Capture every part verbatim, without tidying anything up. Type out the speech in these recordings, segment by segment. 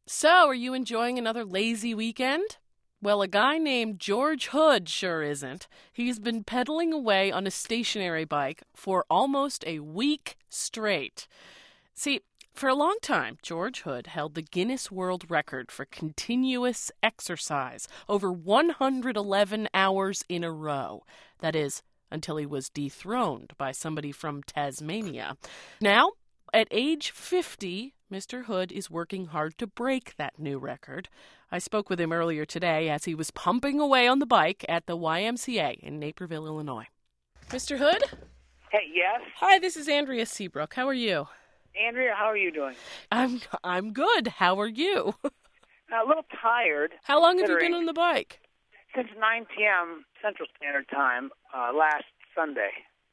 So, are you enjoying another lazy weekend? Well, a guy named George Hood sure isn't. He's been pedaling away on a stationary bike for almost a week straight. See, for a long time, George Hood held the Guinness World Record for continuous exercise, over one hundred eleven hours in a row. That is, until he was dethroned by somebody from Tasmania. Now, at age fifty, Mister Hood is working hard to break that new record. I spoke with him earlier today as he was pumping away on the bike at the Y M C A in Naperville, Illinois. Mister Hood? Hey, yes? Hi, this is Andrea Seabrook. How are you? Andrea, how are you doing? I'm I'm good. How are you? A little tired. How long have you been on the bike? Since nine p.m. Central Standard Time uh, last Sunday.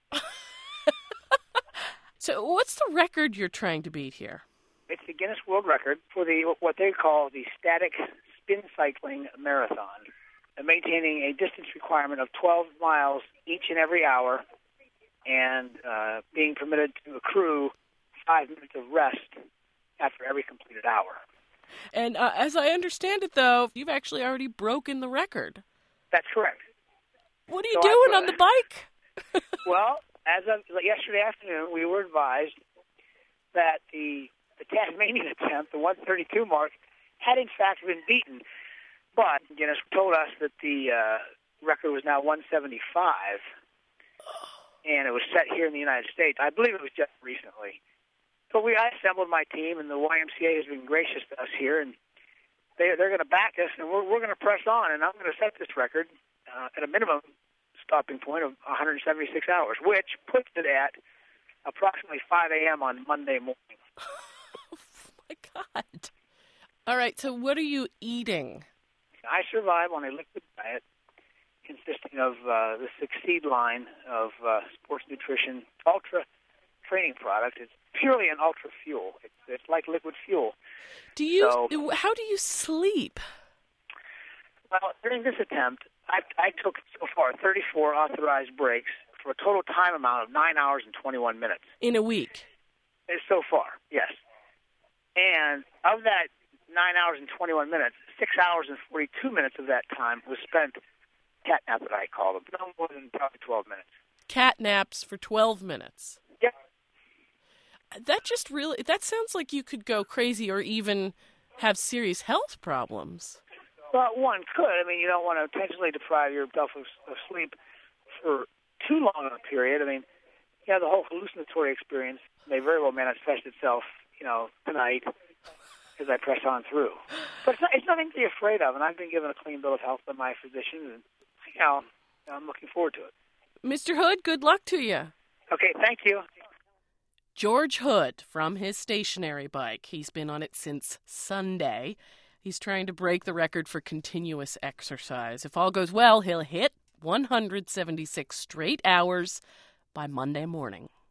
So what's the record you're trying to beat here? It's the Guinness World Record for the what they call the static spin cycling marathon, uh, maintaining a distance requirement of twelve miles each and every hour, and uh, being permitted to accrue five minutes of rest after every completed hour. And uh, as I understand it, though, you've actually already broken the record. That's correct. What are you so doing uh, on the bike? Well, as of yesterday afternoon, we were advised that the the Tasmanian attempt, the one thirty-two mark, had in fact been beaten. But Guinness told us that the uh, record was now one seventy-five, and it was set here in the United States. I believe it was just recently. So we I assembled my team, and the Y M C A has been gracious to us here, and they, they're going to back us, and we're, we're going to press on, and I'm going to set this record uh, at a minimum stopping point of one hundred seventy-six hours, which puts it at approximately five a.m. on Monday morning. Oh, my God. All right, so what are you eating? I survive on a liquid diet consisting of uh, the Succeed line of uh, sports nutrition ultra training product. It's purely an ultra fuel. It's, it's like liquid fuel. Do you? So, how do you sleep? Well, during this attempt, I, I took so far thirty-four authorized breaks for a total time amount of nine hours and twenty-one minutes. In a week? So far, yes. And of that nine hours and twenty-one minutes, six hours and forty-two minutes of that time was spent catnap, that I call them, no more than probably twelve minutes. Cat naps for twelve minutes? Yep. That just really, that sounds like you could go crazy or even have serious health problems. Well, one could. I mean, you don't want to intentionally deprive yourself of, of sleep for too long of a period. I mean, yeah, the whole hallucinatory experience may very well manifest itself, you know, tonight as I press on through. But it's, not, it's nothing to be afraid of, and I've been given a clean bill of health by my physician, and, you know, I'm looking forward to it. Mister Hood, good luck to you. Okay, thank you. George Hood from his stationary bike. He's been on it since Sunday. He's trying to break the record for continuous exercise. If all goes well, he'll hit one hundred seventy-six straight hours by Monday morning.